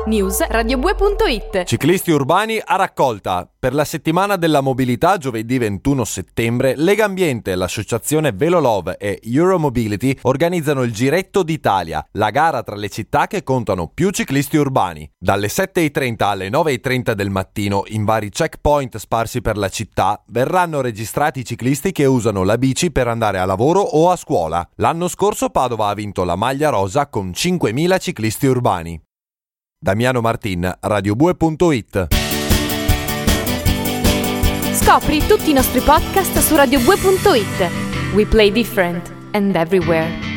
News radiobue.it. Ciclisti urbani a raccolta. Per la settimana della mobilità, giovedì 21 settembre, Legambiente, l'associazione Velolove e Euromobility organizzano il Giretto d'Italia, la gara tra le città che contano più ciclisti urbani. Dalle 7:30 alle 9:30 del mattino, in vari checkpoint sparsi per la città, verranno registrati i ciclisti che usano la bici per andare a lavoro o a scuola. L'anno scorso Padova ha vinto la maglia rosa con 5.000 ciclisti urbani. Damiano Martin, radiobue.it. Scopri tutti i nostri podcast su radiobue.it. We play different and everywhere.